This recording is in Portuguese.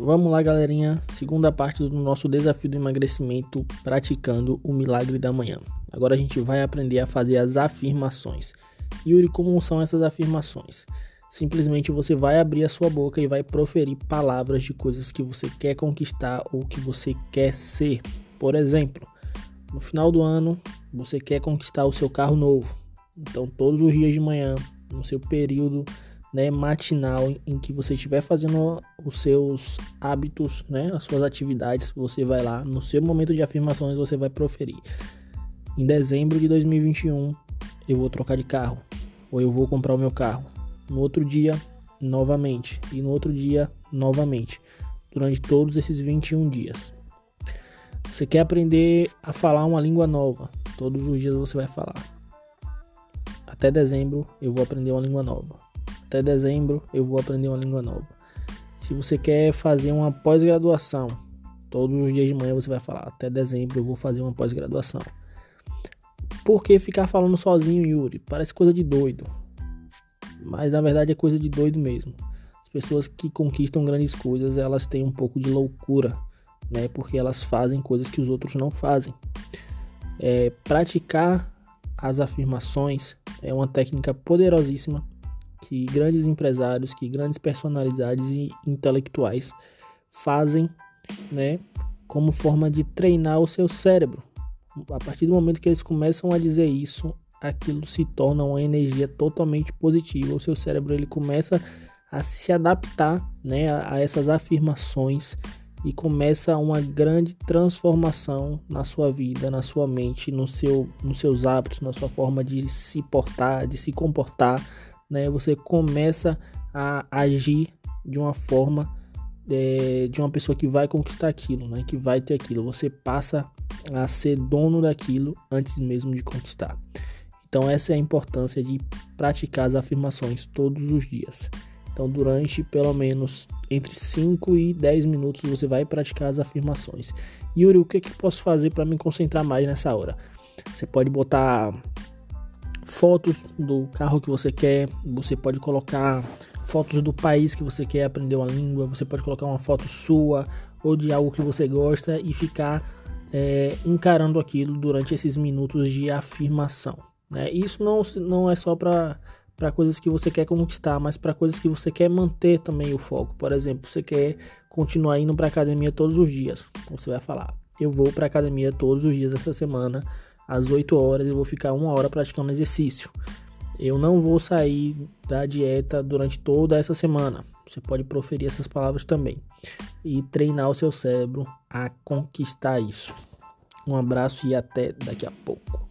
Vamos lá, galerinha. Segunda parte do nosso desafio do emagrecimento, praticando o milagre da manhã. Agora a gente vai aprender a fazer as afirmações. Yuri, como são essas afirmações? Simplesmente você vai abrir a sua boca e vai proferir palavras de coisas que você quer conquistar ou que você quer ser. Por exemplo, no final do ano, você quer conquistar o seu carro novo. Então, todos os dias de manhã, no seu período matinal em que você estiver fazendo os seus hábitos, as suas atividades, você vai lá, no seu momento de afirmações, você vai proferir: em dezembro de 2021, eu vou trocar de carro, ou eu vou comprar o meu carro. No outro dia, novamente, e no outro dia, novamente, durante todos esses 21 dias. Você quer aprender a falar uma língua nova, todos os dias você vai falar: até dezembro eu vou aprender uma língua nova. Até dezembro eu vou aprender uma língua nova. Se você quer fazer uma pós-graduação, todos os dias de manhã você vai falar: até dezembro eu vou fazer uma pós-graduação. Por que ficar falando sozinho, Yuri? Parece coisa de doido. Mas na verdade é coisa de doido mesmo. As pessoas que conquistam grandes coisas, elas têm um pouco de loucura, porque elas fazem coisas que os outros não fazem. Praticar as afirmações é uma técnica poderosíssima que grandes empresários, que grandes personalidades e intelectuais fazem, como forma de treinar o seu cérebro. A partir do momento que eles começam a dizer isso, aquilo se torna uma energia totalmente positiva. O seu cérebro ele começa a se adaptar, a essas afirmações e começa uma grande transformação na sua vida, na sua mente, nos seus hábitos, na sua forma de se portar, de se comportar. Você começa a agir de uma forma de uma pessoa que vai conquistar aquilo, que vai ter aquilo. Você passa a ser dono daquilo antes mesmo de conquistar. Então essa é a importância de praticar as afirmações todos os dias. Então durante pelo menos entre 5 e 10 minutos você vai praticar as afirmações. Yuri, o que posso fazer para me concentrar mais nessa hora? Você pode botar fotos do carro que você quer, você pode colocar fotos do país que você quer aprender uma língua, você pode colocar uma foto sua ou de algo que você gosta e ficar encarando aquilo durante esses minutos de afirmação. Isso não é só para coisas que você quer conquistar, mas para coisas que você quer manter também o foco. Por exemplo, você quer continuar indo para a academia todos os dias. Você vai falar: eu vou para a academia todos os dias essa semana, às 8 horas, eu vou ficar 1 hora praticando exercício. Eu não vou sair da dieta durante toda essa semana. Você pode proferir essas palavras também e treinar o seu cérebro a conquistar isso. Um abraço e até daqui a pouco.